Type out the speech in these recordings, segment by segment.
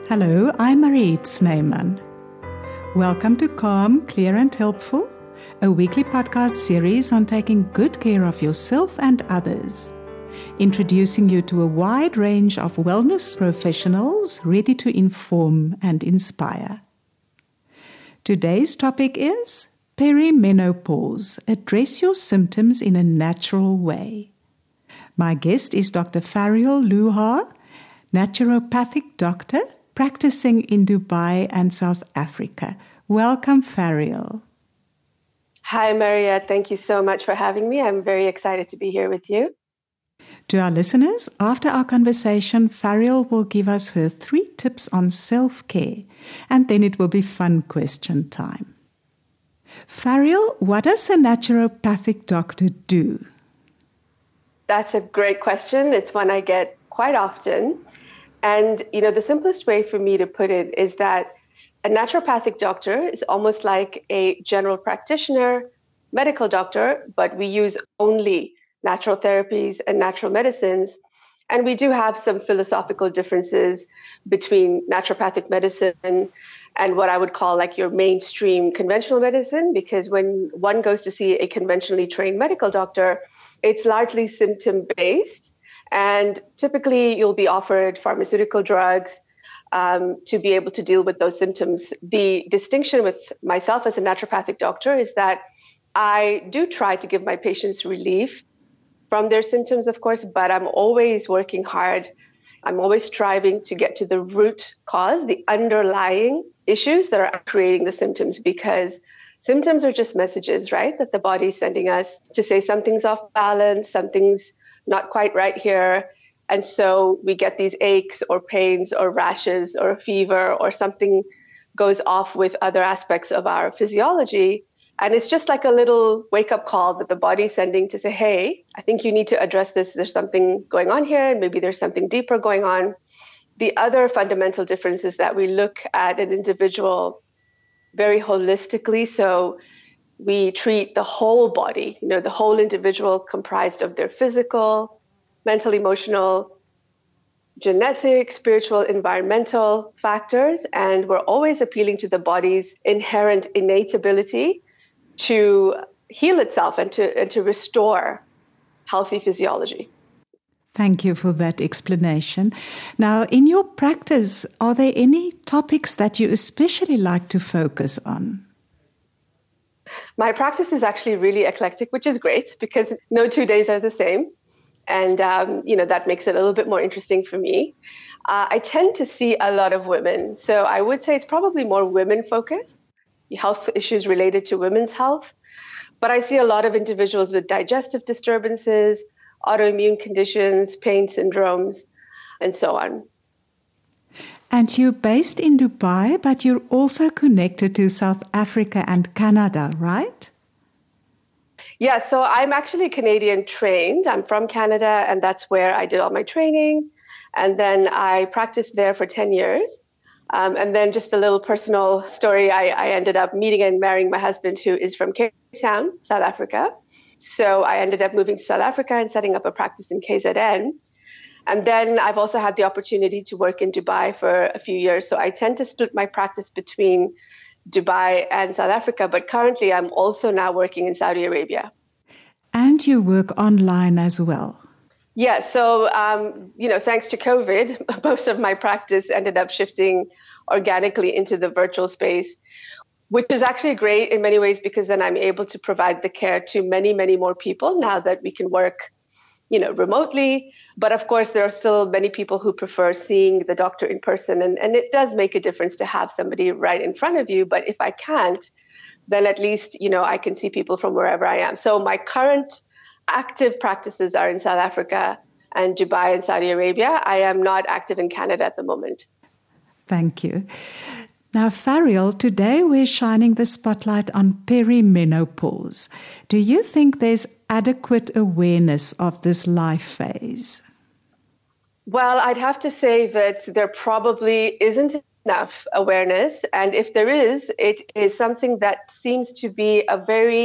Hello, I'm Mariette Snyman. Welcome to Calm, Clear and Helpful, a weekly podcast series on taking good care of yourself and others, introducing you to a wide range of wellness professionals ready to inform and inspire. Today's topic is perimenopause. Address your symptoms in a natural way. My guest is Dr. Fariel Luha, naturopathic doctor practicing in Dubai and South Africa. Welcome, Fariel. Hi, Maria. Thank you so much for having me. I'm very excited to be here with you. To our listeners, after our conversation, Fariel will give us her 3 tips on self-care, and then it will be fun question time. Fariel, what does a naturopathic doctor do? That's a great question. It's one I get quite often. And, the simplest way for me to put it is that a naturopathic doctor is almost like a general practitioner, medical doctor, but we use only natural therapies and natural medicines. And we do have some philosophical differences between naturopathic medicine and what I would call like your mainstream conventional medicine, because when one goes to see a conventionally trained medical doctor, it's largely symptom-based, and typically you'll be offered pharmaceutical drugs to be able to deal with those symptoms. The distinction with myself as a naturopathic doctor is that I do try to give my patients relief from their symptoms, of course, but I'm always working hard. I'm always striving to get to the root cause, the underlying issues that are creating the symptoms, because symptoms are just messages, right, that the body is sending us to say something's off balance, something's not quite right here. And so we get these aches or pains or rashes or a fever or something goes off with other aspects of our physiology. And it's just like a little wake-up call that the body is sending to say, hey, I think you need to address this. There's something going on here, and maybe there's something deeper going on. The other fundamental difference is that we look at an individual very holistically. So we treat the whole body, the whole individual comprised of their physical, mental, emotional, genetic, spiritual, environmental factors. And we're always appealing to the body's inherent innate ability to heal itself and to restore healthy physiology. Thank you for that explanation. Now, in your practice, are there any topics that you especially like to focus on? My practice is actually really eclectic, which is great because no 2 days are the same. And, that makes it a little bit more interesting for me. I tend to see a lot of women. So I would say it's probably more women focused, health issues related to women's health. But I see a lot of individuals with digestive disturbances, autoimmune conditions, pain syndromes, and so on. And you're based in Dubai, but you're also connected to South Africa and Canada, right? Yeah, so I'm actually Canadian trained. I'm from Canada, and that's where I did all my training. And then I practiced there for 10 years. And then just a little personal story, I ended up meeting and marrying my husband, who is from Cape Town, South Africa. So I ended up moving to South Africa and setting up a practice in KZN. And then I've also had the opportunity to work in Dubai for a few years. So I tend to split my practice between Dubai and South Africa. But currently, I'm also now working in Saudi Arabia. And you work online as well. Yeah. So, thanks to COVID, most of my practice ended up shifting organically into the virtual space, which is actually great in many ways because then I'm able to provide the care to many, many more people now that we can work, remotely. But of course, there are still many people who prefer seeing the doctor in person. And it does make a difference to have somebody right in front of you. But if I can't, then at least, I can see people from wherever I am. So my current active practices are in South Africa and Dubai and Saudi Arabia. I am not active in Canada at the moment. Thank you. Now, Fariel, today we're shining the spotlight on perimenopause. Do you think there's adequate awareness of this life phase? Well, I'd have to say that there probably isn't enough awareness. And if there is, it is something that seems to be a very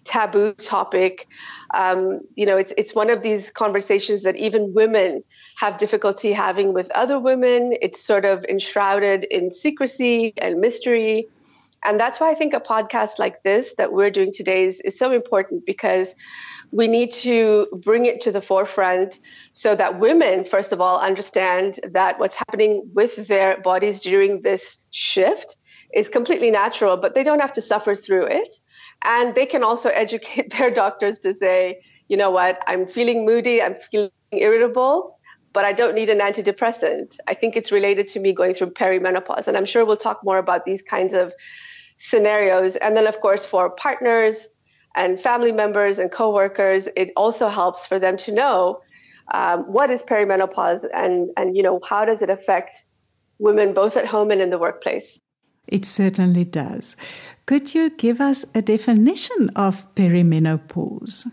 taboo topic. It's one of these conversations that even women have difficulty having with other women. It's sort of enshrouded in secrecy and mystery. And that's why I think a podcast like this that we're doing today is so important, because we need to bring it to the forefront so that women, first of all, understand that what's happening with their bodies during this shift is completely natural, but they don't have to suffer through it. And they can also educate their doctors to say, you know what, I'm feeling moody, I'm feeling irritable, but I don't need an antidepressant. I think it's related to me going through perimenopause. And I'm sure we'll talk more about these kinds of scenarios. And then, of course, for partners and family members and coworkers, it also helps for them to know what is perimenopause and how does it affect women both at home and in the workplace. It certainly does. Could you give us a definition of perimenopause?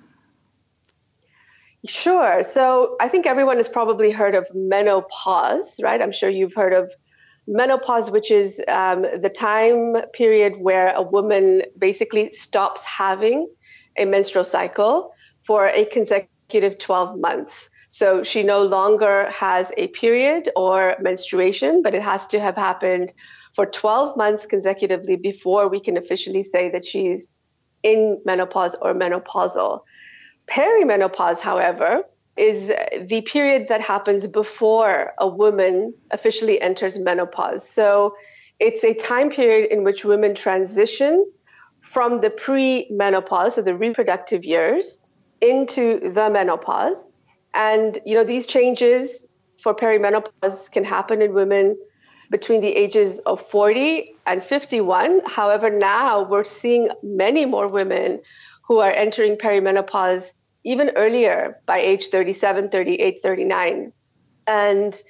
Sure. So I think everyone has probably heard of menopause, right? I'm sure you've heard of menopause, which is the time period where a woman basically stops having a menstrual cycle for a consecutive 12 months. So she no longer has a period or menstruation, but it has to have happened for 12 months consecutively before we can officially say that she's in menopause or menopausal. Perimenopause, however, is the period that happens before a woman officially enters menopause. So it's a time period in which women transition from the pre-menopause, so the reproductive years, into the menopause. And, these changes for perimenopause can happen in women between the ages of 40 and 51. However, now we're seeing many more women who are entering perimenopause even earlier, by age 37, 38, 39. And,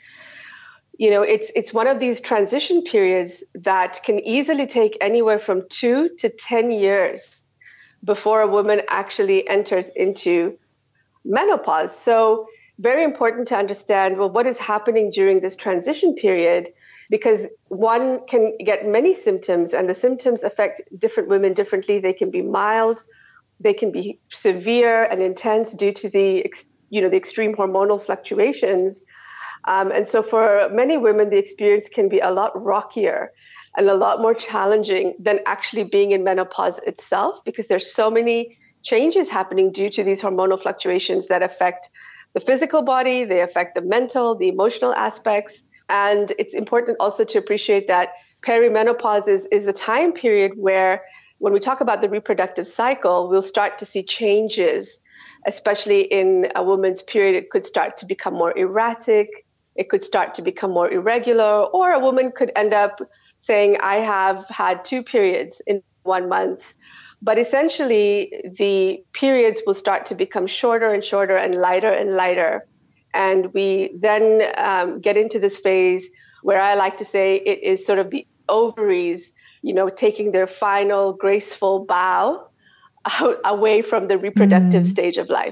it's one of these transition periods that can easily take anywhere from 2 to 10 years before a woman actually enters into menopause. So very important to understand, what is happening during this transition period, because one can get many symptoms and the symptoms affect different women differently. They can be mild, they can be severe and intense due to the extreme hormonal fluctuations. And so for many women, the experience can be a lot rockier and a lot more challenging than actually being in menopause itself, because there's so many changes happening due to these hormonal fluctuations that affect the physical body, they affect the mental, the emotional aspects. And it's important also to appreciate that perimenopause is a time period where, when we talk about the reproductive cycle, we'll start to see changes, especially in a woman's period. It could start to become more erratic. It could start to become more irregular, or a woman could end up saying, I have had 2 periods in 1 month. But essentially, the periods will start to become shorter and shorter and lighter. And we then get into this phase where I like to say it is sort of the ovaries, taking their final graceful bow away from the reproductive stage of life.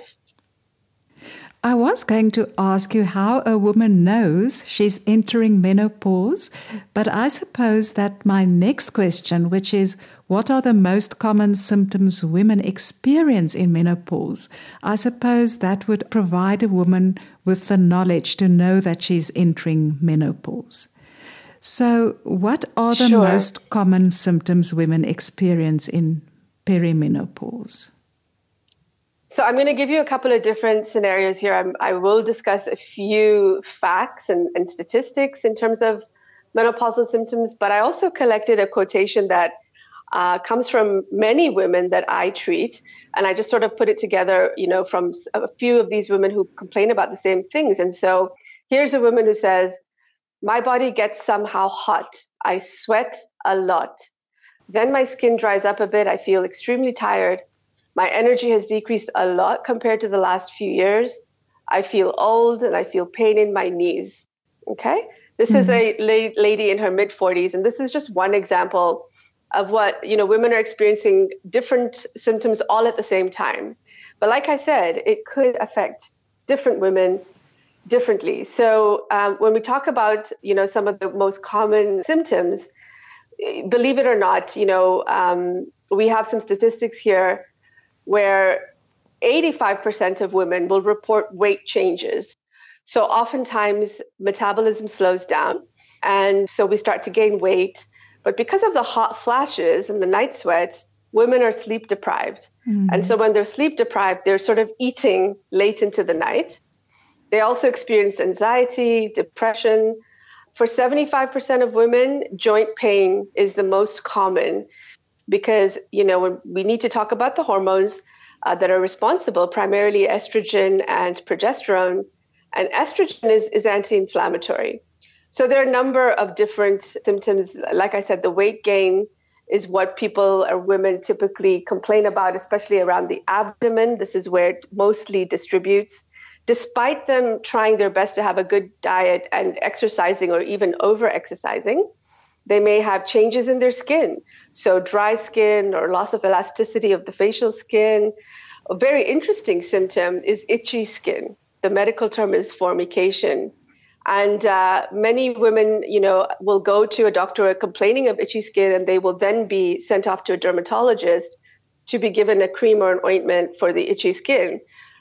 I was going to ask you how a woman knows she's entering menopause, but I suppose that my next question, which is, what are the most common symptoms women experience in menopause? I suppose that would provide a woman with the knowledge to know that she's entering menopause. So what are the most common symptoms women experience in perimenopause? So I'm going to give you a couple of different scenarios here. I will discuss a few facts and statistics in terms of menopausal symptoms, but I also collected a quotation that comes from many women that I treat. And I just sort of put it together, from a few of these women who complain about the same things. And so here's a woman who says, my body gets somehow hot. I sweat a lot. Then my skin dries up a bit. I feel extremely tired. My energy has decreased a lot compared to the last few years. I feel old and I feel pain in my knees. Okay? This is a lady in her mid-40s. And this is just one example of what, women are experiencing different symptoms all at the same time. But like I said, it could affect different women differently. So when we talk about, some of the most common symptoms, believe it or not, we have some statistics here where 85% of women will report weight changes. So oftentimes metabolism slows down, and so we start to gain weight. But because of the hot flashes and the night sweats, women are sleep deprived. Mm-hmm. And so when they're sleep deprived, they're sort of eating late into the night. They also experience anxiety, depression. For 75% of women, joint pain is the most common because, when we need to talk about the hormones that are responsible, primarily estrogen and progesterone. And estrogen is anti-inflammatory. So there are a number of different symptoms. Like I said, the weight gain is what people or women typically complain about, especially around the abdomen. This is where it mostly distributes. Despite them trying their best to have a good diet and exercising or even over-exercising, they may have changes in their skin. So dry skin or loss of elasticity of the facial skin. A very interesting symptom is itchy skin. The medical term is formication. And many women, will go to a doctor complaining of itchy skin, and they will then be sent off to a dermatologist to be given a cream or an ointment for the itchy skin,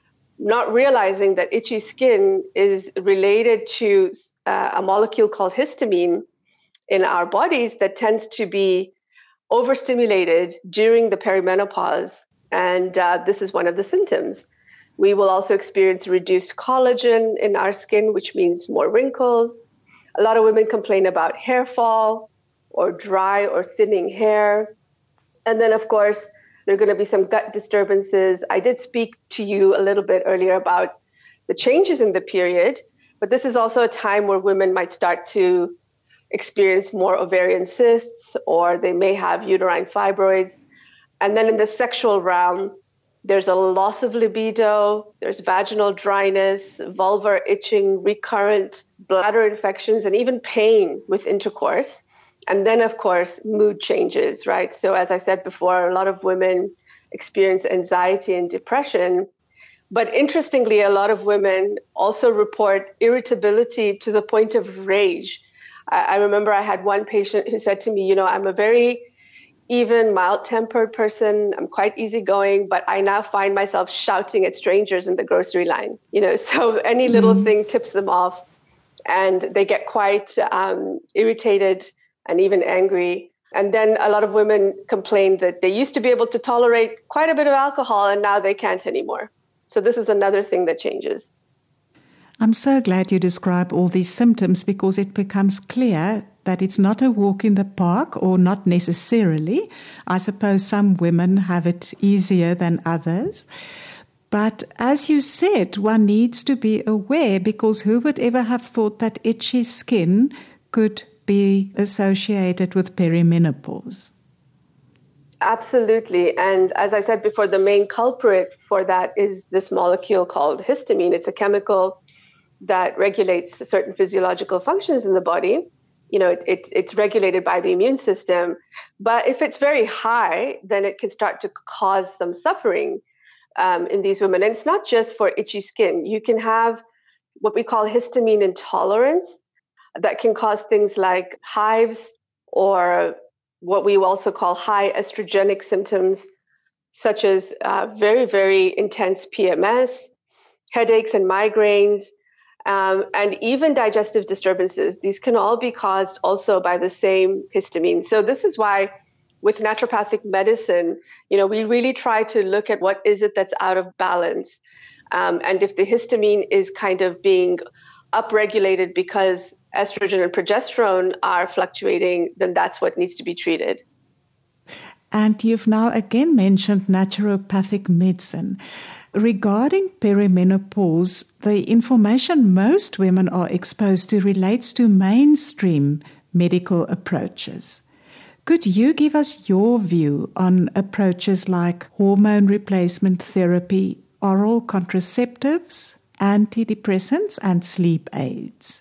not realizing that itchy skin is related to a molecule called histamine in our bodies that tends to be overstimulated during the perimenopause. And this is one of the symptoms. We will also experience reduced collagen in our skin, which means more wrinkles. A lot of women complain about hair fall or dry or thinning hair. And then, of course, there are going to be some gut disturbances. I did speak to you a little bit earlier about the changes in the period, but this is also a time where women might start to experience more ovarian cysts, or they may have uterine fibroids. And then in the sexual realm, there's a loss of libido, there's vaginal dryness, vulvar itching, recurrent bladder infections, and even pain with intercourse. And then, of course, mood changes, right? So as I said before, a lot of women experience anxiety and depression. But interestingly, a lot of women also report irritability to the point of rage. I remember I had one patient who said to me, I'm a very even mild-tempered person. I'm quite easygoing, but I now find myself shouting at strangers in the grocery line. So any little thing tips them off, and they get quite irritated and even angry. And then a lot of women complain that they used to be able to tolerate quite a bit of alcohol, and now they can't anymore. So this is another thing that changes. I'm so glad you describe all these symptoms, because it becomes clear that it's not a walk in the park, or not necessarily. I suppose some women have it easier than others. But as you said, one needs to be aware, because who would ever have thought that itchy skin could be associated with perimenopause? Absolutely. And as I said before, the main culprit for that is this molecule called histamine. It's a chemical that regulates certain physiological functions in the body. It's regulated by the immune system. But if it's very high, then it can start to cause some suffering in these women. And it's not just for itchy skin. You can have what we call histamine intolerance that can cause things like hives, or what we also call high estrogenic symptoms, such as very, very intense PMS, headaches and migraines, and even digestive disturbances. These can all be caused also by the same histamine. So this is why with naturopathic medicine, we really try to look at what is it that's out of balance. And if the histamine is kind of being upregulated because estrogen and progesterone are fluctuating, then that's what needs to be treated. And you've now again mentioned naturopathic medicine. Regarding perimenopause, the information most women are exposed to relates to mainstream medical approaches. Could you give us your view on approaches like hormone replacement therapy, oral contraceptives, antidepressants, and sleep aids?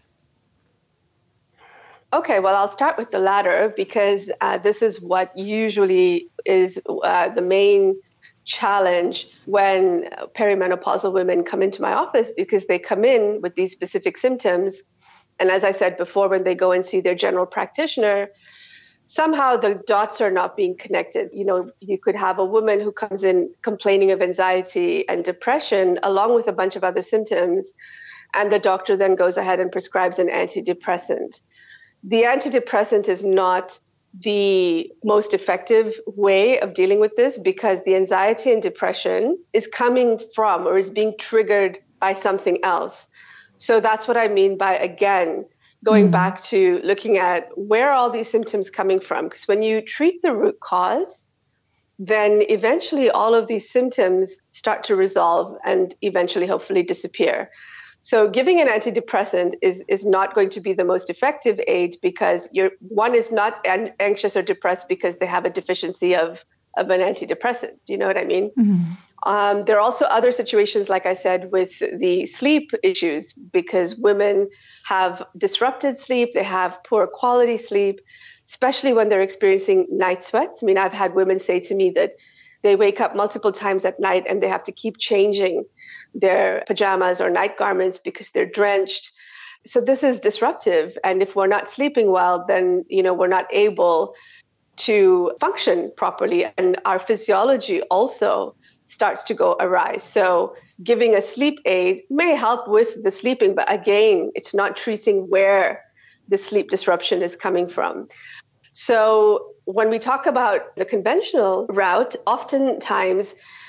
Okay, well, I'll start with the latter, because this is what usually is the main challenge when perimenopausal women come into my office, because they come in with these specific symptoms. And as I said before, when they go and see their general practitioner, somehow the dots are not being connected. You could have a woman who comes in complaining of anxiety and depression along with a bunch of other symptoms, and the doctor then goes ahead and prescribes an antidepressant. The antidepressant is not the most effective way of dealing with this because the anxiety and depression is coming from or is being triggered by something else. So that's what I mean by, again, going back to looking at where are all these symptoms coming from? Because when you treat the root cause, then eventually all of these symptoms start to resolve and eventually hopefully disappear. So giving an antidepressant is not going to be the most effective aid because one is not anxious or depressed because they have a deficiency of an antidepressant. Do you know what I mean? Mm-hmm. There are also other situations, like I said, with the sleep issues because women have disrupted sleep. They have poor quality sleep, especially when they're experiencing night sweats. I mean, I've had women say to me that they wake up multiple times at night and they have to keep changing their pajamas or night garments because they're drenched. So this is disruptive. And if we're not sleeping well, then, we're not able to function properly. And our physiology also starts to go awry. So giving a sleep aid may help with the sleeping, but again, it's not treating where the sleep disruption is coming from. So when we talk about the conventional route, oftentimes,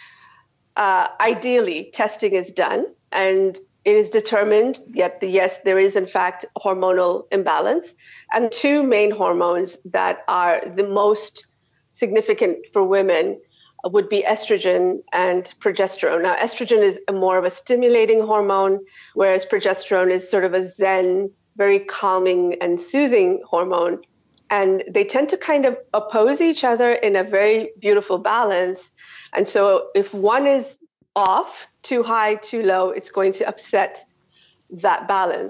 ideally, testing is done and it is determined that, yes, there is in fact hormonal imbalance. And two main hormones that are the most significant for women would be estrogen and progesterone. Now, estrogen is more of a stimulating hormone, whereas progesterone is sort of a zen, very calming and soothing hormone. And they tend to kind of oppose each other in a very beautiful balance. And so if one is off, too high, too low, it's going to upset that balance.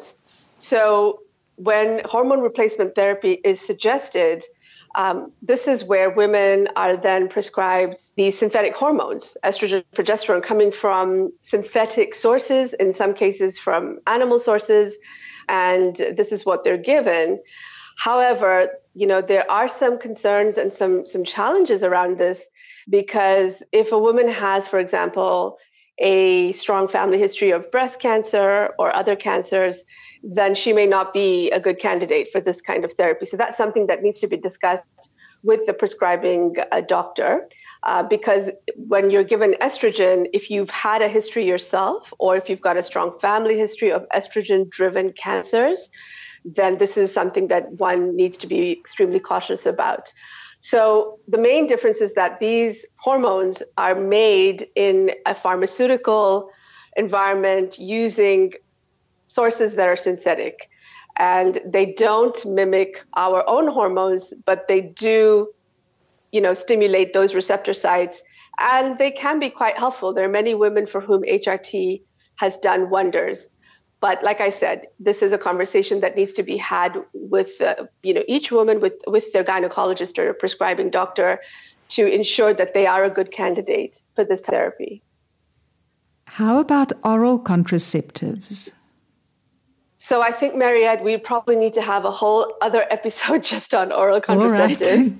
So when hormone replacement therapy is suggested, this is where women are then prescribed these synthetic hormones, estrogen, progesterone, coming from synthetic sources, in some cases from animal sources, and this is what they're given. However, there are some concerns and some challenges around this because if a woman has, for example, a strong family history of breast cancer or other cancers, then she may not be a good candidate for this kind of therapy. So that's something that needs to be discussed with the prescribing doctor because when you're given estrogen, if you've had a history yourself or if you've got a strong family history of estrogen-driven cancers, then this is something that one needs to be extremely cautious about. So the main difference is that these hormones are made in a pharmaceutical environment using sources that are synthetic. And they don't mimic our own hormones, but they do, stimulate those receptor sites. And they can be quite helpful. There are many women for whom HRT has done wonders. But like I said, this is a conversation that needs to be had with, each woman with their gynecologist or prescribing doctor to ensure that they are a good candidate for this therapy. How about oral contraceptives? So I think, Mariette, we probably need to have a whole other episode just on oral contraceptives.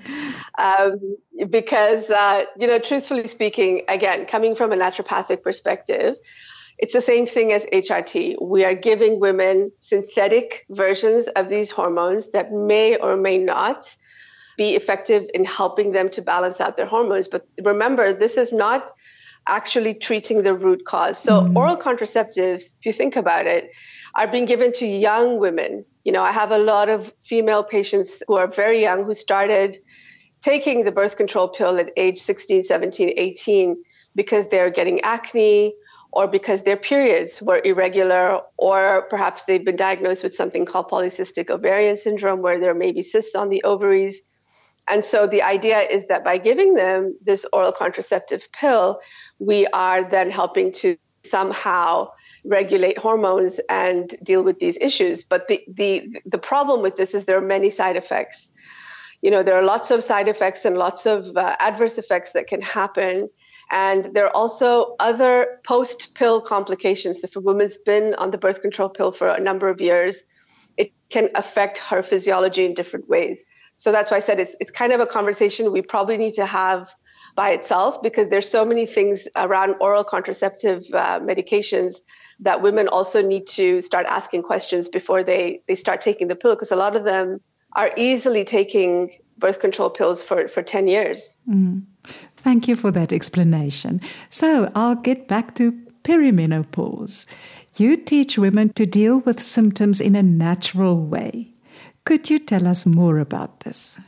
Because, truthfully speaking, again, coming from a naturopathic perspective, it's the same thing as HRT. We are giving women synthetic versions of these hormones that may or may not be effective in helping them to balance out their hormones. But remember, this is not actually treating the root cause. So oral contraceptives, if you think about it, are being given to young women. I have a lot of female patients who are very young who started taking the birth control pill at age 16, 17, 18 because they're getting acne, or because their periods were irregular, or perhaps they've been diagnosed with something called polycystic ovarian syndrome, where there may be cysts on the ovaries. And so the idea is that by giving them this oral contraceptive pill, we are then helping to somehow regulate hormones and deal with these issues. But the problem with this is there are many side effects. There are lots of side effects and lots of adverse effects that can happen. And there are also other post-pill complications. If a woman's been on the birth control pill for a number of years, it can affect her physiology in different ways. So that's why I said it's kind of a conversation we probably need to have by itself, because there's so many things around oral contraceptive medications that women also need to start asking questions before they start taking the pill, because a lot of them are easily taking birth control pills for 10 years. Thank you for that explanation. So I'll get back to perimenopause. You teach women to deal with symptoms in a natural way. Could you tell us more about this?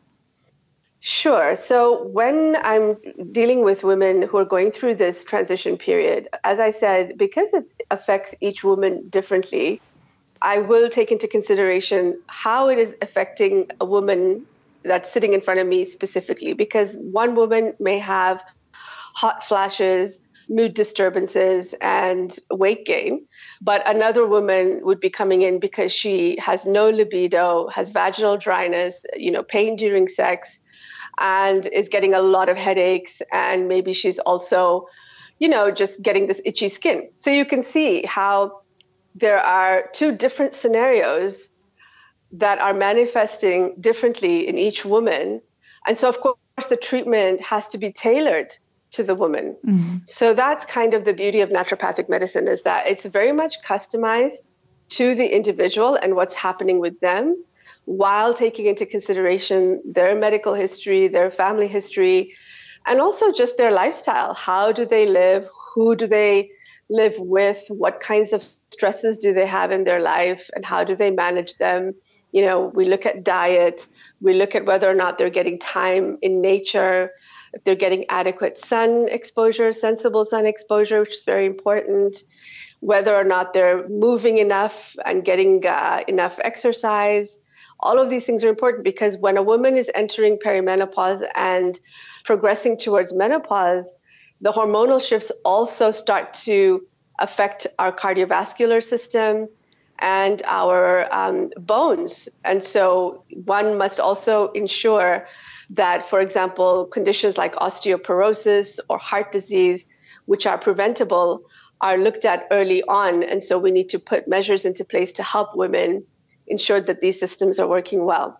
Sure. So when I'm dealing with women who are going through this transition period, as I said, because it affects each woman differently, I will take into consideration how it is affecting a woman that's sitting in front of me specifically, because one woman may have hot flashes, mood disturbances, and weight gain, but another woman would be coming in because she has no libido, has vaginal dryness, pain during sex, and is getting a lot of headaches, and maybe she's also, just getting this itchy skin. So you can see how there are two different scenarios that are manifesting differently in each woman. And so, of course, the treatment has to be tailored to the woman. Mm-hmm. So that's kind of the beauty of naturopathic medicine, is that it's very much customized to the individual and what's happening with them, while taking into consideration their medical history, their family history, and also just their lifestyle. How do they live? Who do they live with? What kinds of stresses do they have in their life? And how do they manage them? We look at diet. We look at whether or not they're getting time in nature, if they're getting adequate sun exposure, sensible sun exposure, which is very important, whether or not they're moving enough and getting enough exercise. All of these things are important, because when a woman is entering perimenopause and progressing towards menopause, the hormonal shifts also start to affect our cardiovascular system and our bones. And so one must also ensure that, for example, conditions like osteoporosis or heart disease, which are preventable, are looked at early on. And so we need to put measures into place to help women ensure that these systems are working well.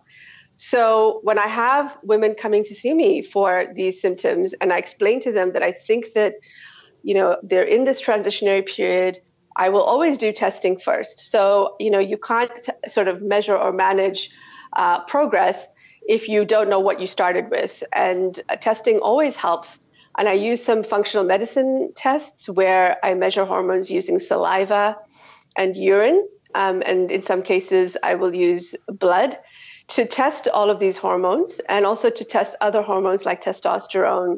So when I have women coming to see me for these symptoms, and I explain to them that I think that, they're in this transitionary period, I will always do testing first. So, you can't sort of measure or manage progress if you don't know what you started with. And testing always helps. And I use some functional medicine tests where I measure hormones using saliva and urine. And in some cases, I will use blood to test all of these hormones, and also to test other hormones like testosterone,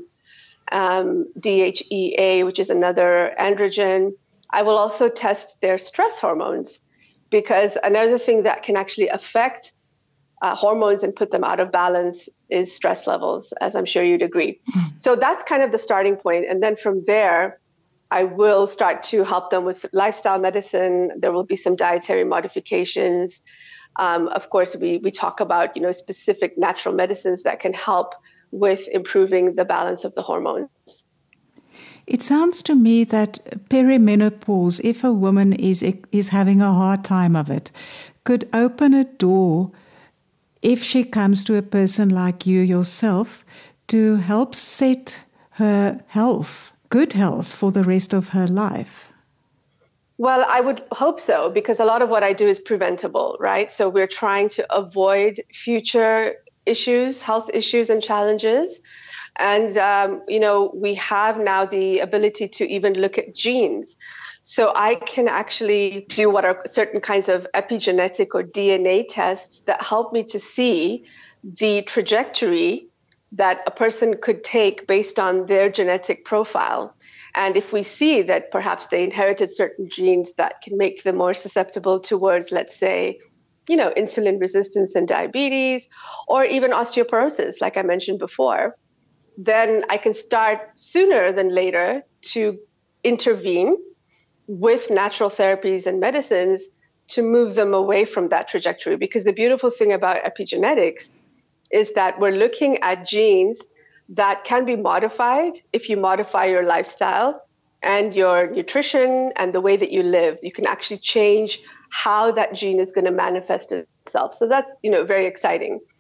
DHEA, which is another androgen. I will also test their stress hormones, because another thing that can actually affect hormones and put them out of balance is stress levels, as I'm sure you'd agree. Mm. So that's kind of the starting point. And then from there, I will start to help them with lifestyle medicine. There will be some dietary modifications. Of course, we talk about, specific natural medicines that can help with improving the balance of the hormones. It sounds to me that perimenopause, if a woman is having a hard time of it, could open a door, if she comes to a person like you yourself, to help set her health, good health, for the rest of her life. Well, I would hope so, because a lot of what I do is preventable, right? So we're trying to avoid future issues, health issues and challenges. And, we have now the ability to even look at genes. So I can actually do what are certain kinds of epigenetic or DNA tests that help me to see the trajectory that a person could take based on their genetic profile. And if we see that perhaps they inherited certain genes that can make them more susceptible towards, let's say, insulin resistance and diabetes, or even osteoporosis, like I mentioned before, then I can start sooner than later to intervene with natural therapies and medicines to move them away from that trajectory. Because the beautiful thing about epigenetics is that we're looking at genes that can be modified if you modify your lifestyle and your nutrition and the way that you live. You can actually change how that gene is going to manifest itself. So that's, very exciting.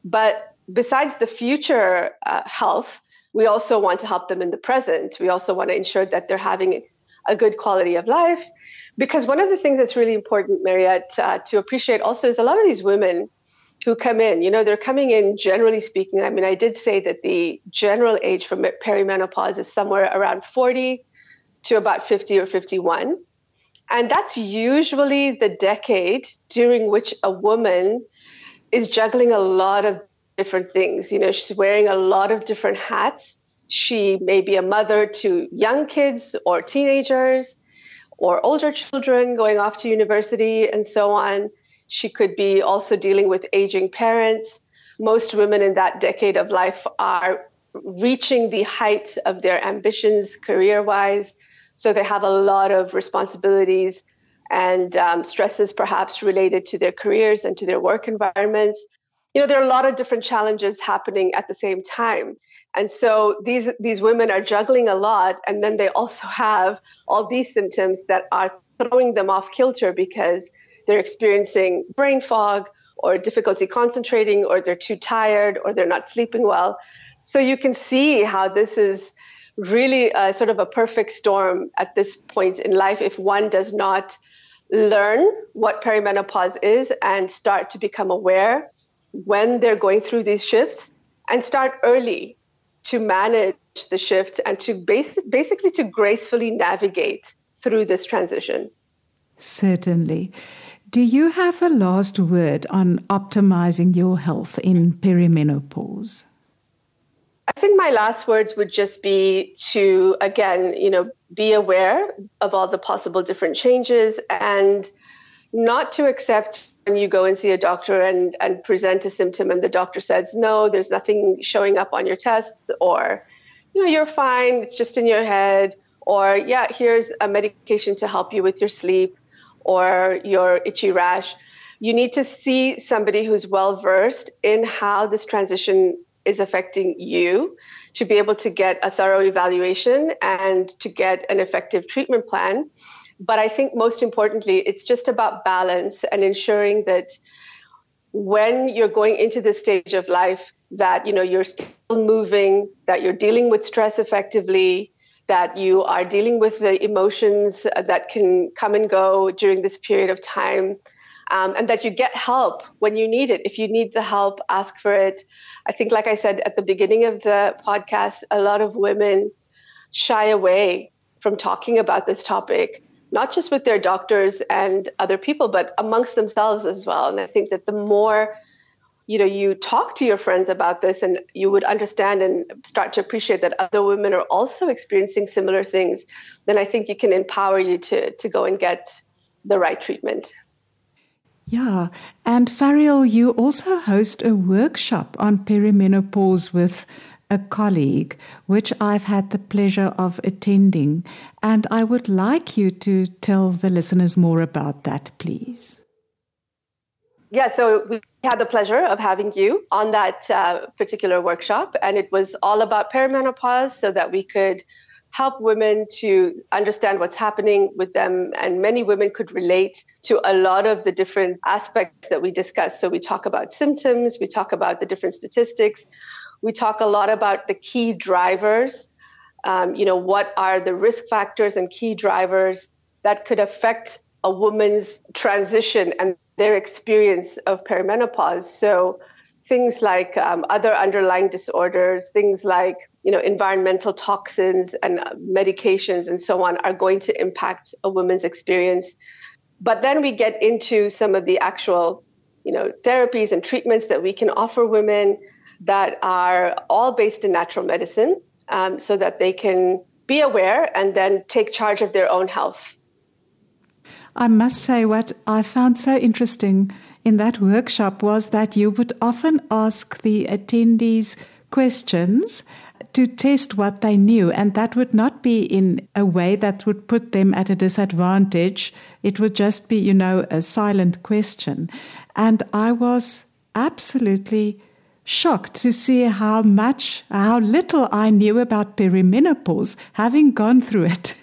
But besides the future health, we also want to help them in the present. We also want to ensure that they're having a good quality of life. Because one of the things that's really important, Mariette, to appreciate also is a lot of these women who come in, they're coming in, generally speaking. I mean, I did say that the general age for perimenopause is somewhere around 40 to about 50 or 51. And that's usually the decade during which a woman is juggling a lot of different things. She's wearing a lot of different hats. She may be a mother to young kids or teenagers or older children going off to university and so on. She could be also dealing with aging parents. Most women in that decade of life are reaching the height of their ambitions career-wise. So they have a lot of responsibilities and stresses perhaps related to their careers and to their work environments. There are a lot of different challenges happening at the same time. And so these women are juggling a lot, and then they also have all these symptoms that are throwing them off kilter because they're experiencing brain fog or difficulty concentrating, or they're too tired, or they're not sleeping well. So you can see how this is really sort of a perfect storm at this point in life if one does not learn what perimenopause is and start to become aware when they're going through these shifts and start early to manage the shift and to basically to gracefully navigate through this transition. Certainly. Do you have a last word on optimizing your health in perimenopause? I think my last words would just be to, again, be aware of all the possible different changes and not to accept when you go and see a doctor and present a symptom and the doctor says, no, there's nothing showing up on your tests, or, you're fine, it's just in your head, or, yeah, here's a medication to help you with your sleep or your itchy rash. You need to see somebody who's well-versed in how this transition is affecting you to be able to get a thorough evaluation and to get an effective treatment plan. But I think most importantly, it's just about balance and ensuring that when you're going into this stage of life, that you're still moving, that you're dealing with stress effectively, that you are dealing with the emotions that can come and go during this period of time, and that you get help when you need it. If you need the help, ask for it. I think, like I said at the beginning of the podcast, a lot of women shy away from talking about this topic, not just with their doctors and other people, but amongst themselves as well. And I think that the more you talk to your friends about this, and you would understand and start to appreciate that other women are also experiencing similar things, then I think it can empower you to go and get the right treatment. Yeah, and Fariel, you also host a workshop on perimenopause with a colleague, which I've had the pleasure of attending. And I would like you to tell the listeners more about that, please. Yeah, so we had the pleasure of having you on that particular workshop, and it was all about perimenopause so that we could help women to understand what's happening with them. And many women could relate to a lot of the different aspects that we discussed. So we talk about symptoms, we talk about the different statistics, we talk a lot about the key drivers, what are the risk factors and key drivers that could affect a woman's transition and their experience of perimenopause. So things like other underlying disorders, things like environmental toxins and medications and so on are going to impact a woman's experience. But then we get into some of the actual, therapies and treatments that we can offer women that are all based in natural medicine, so that they can be aware and then take charge of their own health. I must say what I found so interesting in that workshop was that you would often ask the attendees questions to test what they knew, and that would not be in a way that would put them at a disadvantage. It would just be, a silent question. And I was absolutely shocked to see how little I knew about perimenopause, having gone through it.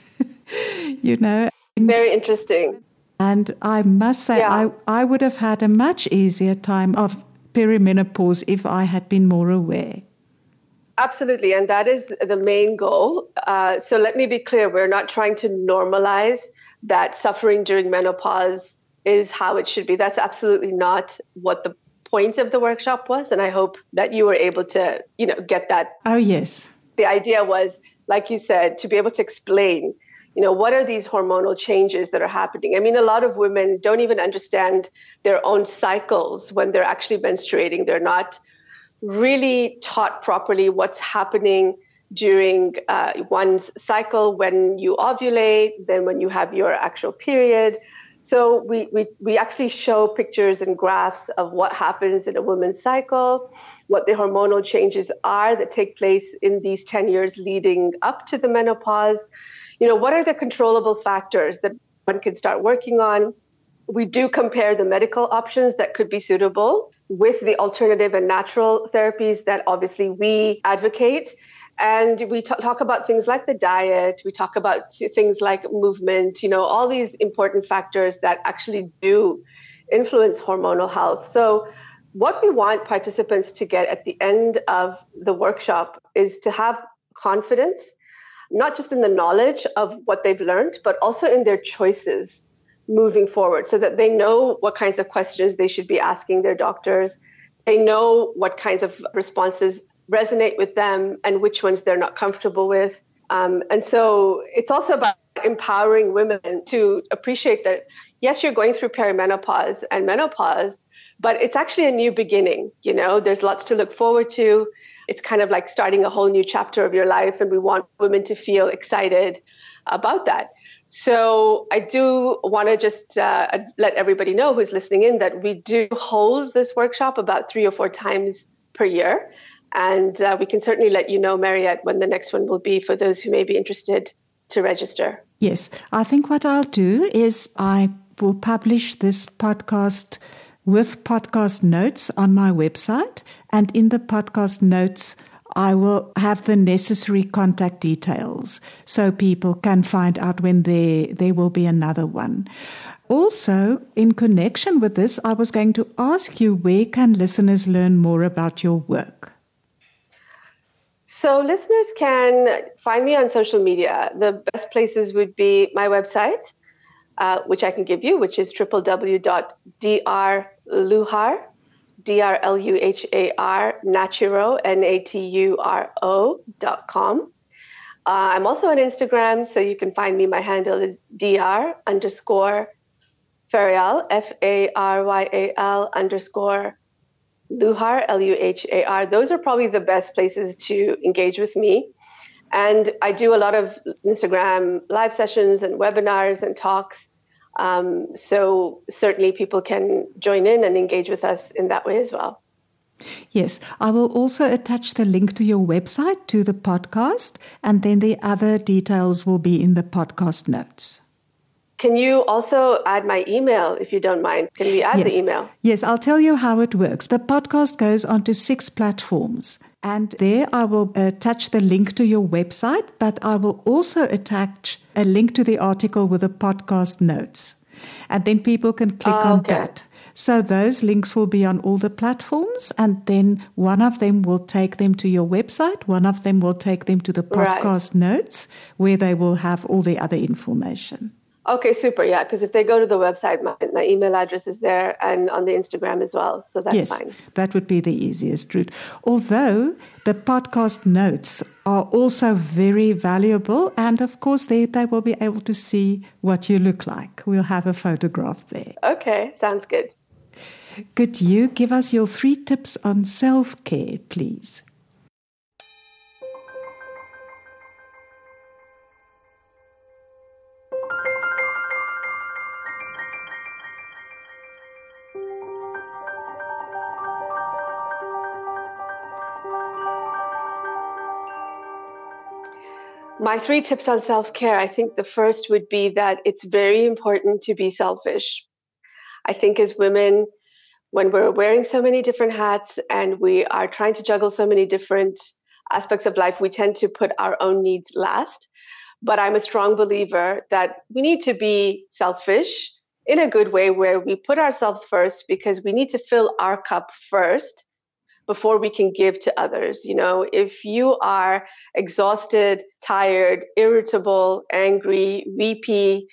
Very interesting. And I must say, yeah. I would have had a much easier time of perimenopause if I had been more aware. Absolutely. And that is the main goal. So let me be clear. We're not trying to normalize that suffering during menopause is how it should be. That's absolutely not what the point of the workshop was. And I hope that you were able to, get that. Oh, yes. The idea was, like you said, to be able to explain, what are these hormonal changes that are happening? I mean, a lot of women don't even understand their own cycles when they're actually menstruating. They're not really taught properly what's happening during one's cycle when you ovulate, then when you have your actual period. So we actually show pictures and graphs of what happens in a woman's cycle, what the hormonal changes are that take place in these 10 years leading up to the menopause. What are the controllable factors that one can start working on? We do compare the medical options that could be suitable with the alternative and natural therapies that obviously we advocate. And we talk about things like the diet. We talk about things like movement, all these important factors that actually do influence hormonal health. So what we want participants to get at the end of the workshop is to have confidence, not just in the knowledge of what they've learned, but also in their choices moving forward, so that they know what kinds of questions they should be asking their doctors. They know what kinds of responses resonate with them and which ones they're not comfortable with. And so it's also about empowering women to appreciate that, yes, you're going through perimenopause and menopause, but it's actually a new beginning. There's lots to look forward to. It's kind of like starting a whole new chapter of your life, and we want women to feel excited about that. So I do want to just let everybody know who's listening in that we do hold this workshop about 3 or 4 times per year. And we can certainly let you know, Mariette, when the next one will be for those who may be interested to register. Yes, I think what I'll do is I will publish this podcast with podcast notes on my website. And in the podcast notes, I will have the necessary contact details so people can find out when there will be another one. Also, in connection with this, I was going to ask you, where can listeners learn more about your work? So listeners can find me on social media. The best places would be my website, which I can give you, which is www.drluhar, DRLUHAR, Naturo, NATURO.com. I'm also on Instagram, so you can find me. My handle is dr_Faryal, FARYAL_ Luhar, LUHAR. Those are probably the best places to engage with me. And I do a lot of Instagram live sessions and webinars and talks. So certainly people can join in and engage with us in that way as well. Yes, I will also attach the link to your website to the podcast, and then the other details will be in the podcast notes. Can you also add my email, if you don't mind? Can we add the email? Yes, I'll tell you how it works. The podcast goes onto 6 platforms, and there I will attach the link to your website, but I will also attach a link to the article with the podcast notes. And then people can click on that. So those links will be on all the platforms, and then one of them will take them to your website, one of them will take them to the podcast notes, where they will have all the other information. Okay, super. Yeah, because if they go to the website, my email address is there and on the Instagram as well. So that's fine. Yes, that would be the easiest route. Although the podcast notes are also very valuable. And of course, they will be able to see what you look like. We'll have a photograph there. Okay, sounds good. Could you give us your 3 tips on self-care, please? My 3 tips on self-care, I think the first would be that it's very important to be selfish. I think as women, when we're wearing so many different hats and we are trying to juggle so many different aspects of life, we tend to put our own needs last. But I'm a strong believer that we need to be selfish in a good way where we put ourselves first because we need to fill our cup first before we can give to others. If you are exhausted, tired, irritable, angry, weepy,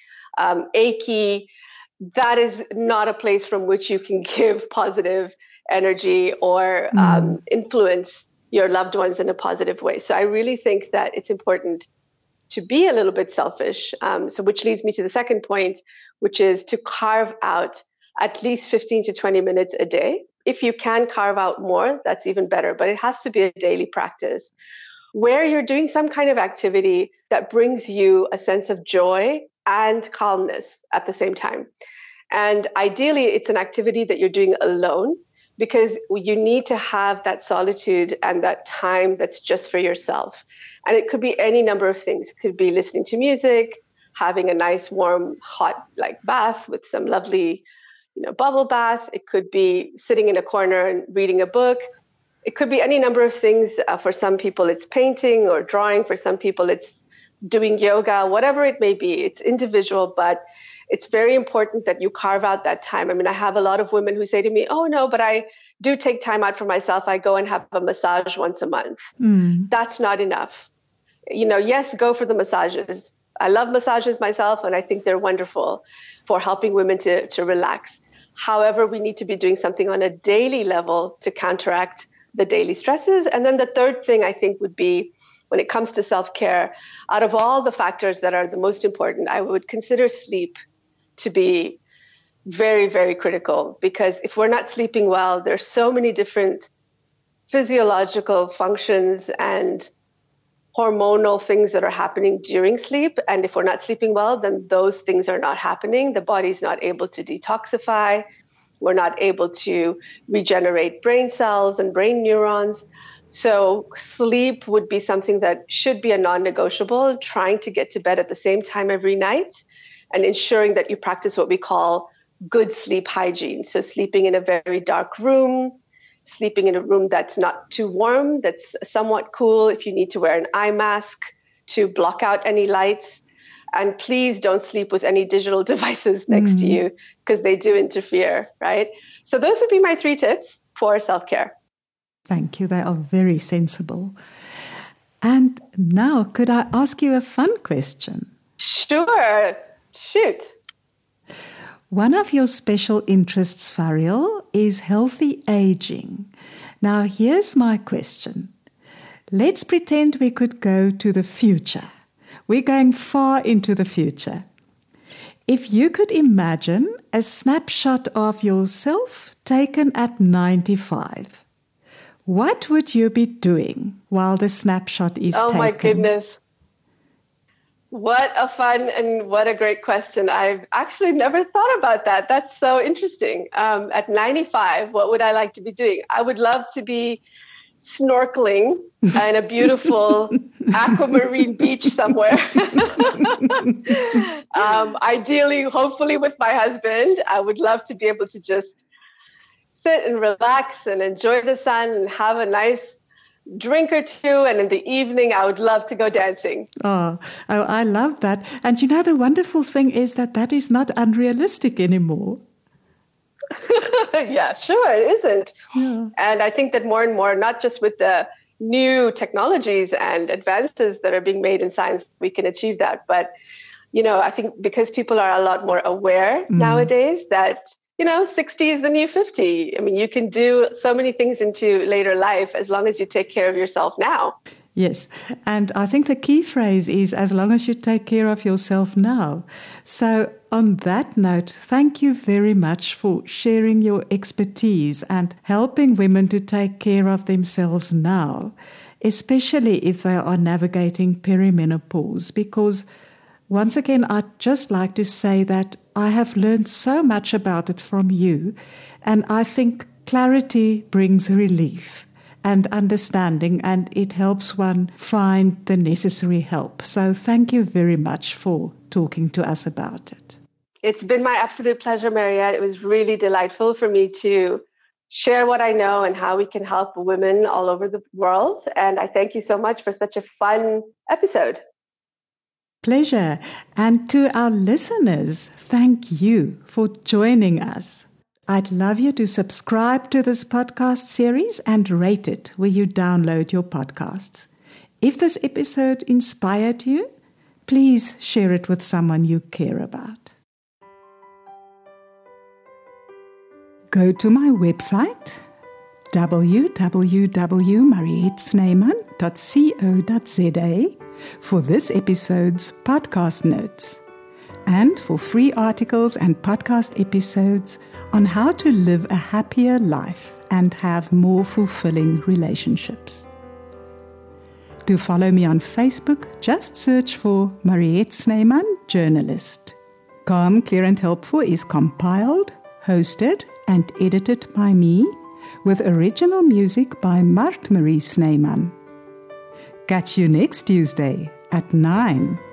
achy, that is not a place from which you can give positive energy or influence your loved ones in a positive way. So I really think that it's important to be a little bit selfish. So which leads me to the second point, which is to carve out at least 15 to 20 minutes a day. If you can carve out more, that's even better, but it has to be a daily practice where you're doing some kind of activity that brings you a sense of joy and calmness at the same time. And ideally, it's an activity that you're doing alone because you need to have that solitude and that time that's just for yourself. And it could be any number of things. It could be listening to music, having a nice, warm, hot, bath with some lovely, bubble bath. It could be sitting in a corner and reading a book. It could be any number of things. For some people, it's painting or drawing. For some people, it's doing yoga, whatever it may be. It's individual, but it's very important that you carve out that time. I mean, I have a lot of women who say to me, oh, no, but I do take time out for myself. I go and have a massage once a month. That's not enough. Yes, go for the massages. I love massages myself, and I think they're wonderful for helping women to relax. However, we need to be doing something on a daily level to counteract the daily stresses. And then the third thing I think would be, when it comes to self-care, out of all the factors that are the most important, I would consider sleep to be very, very critical. Because if we're not sleeping well, there's so many different physiological functions and hormonal things that are happening during sleep. And if we're not sleeping well, then those things are not happening. The body's not able to detoxify. We're not able to regenerate brain cells and brain neurons. So sleep would be something that should be a non-negotiable, trying to get to bed at the same time every night and ensuring that you practice what we call good sleep hygiene. So sleeping in a very dark room, sleeping in a room that's not too warm, that's somewhat cool. If you need to wear an eye mask to block out any lights. And please don't sleep with any digital devices next to you because they do interfere, right? So those would be my 3 tips for self-care. Thank you. They are very sensible. And now, could I ask you a fun question? Sure. Shoot. One of your special interests, Fariel, is healthy aging. Now, here's my question. Let's pretend we could go to the future. We're going far into the future. If you could imagine a snapshot of yourself taken at 95, what would you be doing while the snapshot is taken? Oh, my goodness. What a fun and what a great question. I've actually never thought about that. That's so interesting. At 95, what would I like to be doing? I would love to be snorkeling in a beautiful aquamarine beach somewhere. Ideally, hopefully with my husband. I would love to be able to just sit and relax and enjoy the sun and have a nice drink or two, and in the evening I would love to go dancing. Oh, I love that. And the wonderful thing is that is not unrealistic anymore. Yeah, sure, it isn't. Yeah. And I think that more and more, not just with the new technologies and advances that are being made in science, we can achieve that. But, I think because people are a lot more aware nowadays that 60 is the new 50. I mean, you can do so many things into later life as long as you take care of yourself now. Yes. And I think the key phrase is as long as you take care of yourself now. So on that note, thank you very much for sharing your expertise and helping women to take care of themselves now, especially if they are navigating perimenopause, because once again, I'd just like to say that I have learned so much about it from you, and I think clarity brings relief and understanding, and it helps one find the necessary help. So thank you very much for talking to us about it. It's been my absolute pleasure, Mariette. It was really delightful for me to share what I know and how we can help women all over the world. And I thank you so much for such a fun episode. Pleasure. And to our listeners, thank you for joining us. I'd love you to subscribe to this podcast series and rate it where you download your podcasts. If this episode inspired you, please share it with someone you care about. Go to my website, www.marietsneyman.co.za, for this episode's podcast notes and for free articles and podcast episodes on how to live a happier life and have more fulfilling relationships. To follow me on Facebook, just search for Mariette Sneyman, journalist. Calm, Clear and Helpful is compiled, hosted and edited by me, with original music by Mart Marie Sneyman. Catch you next Tuesday at 9.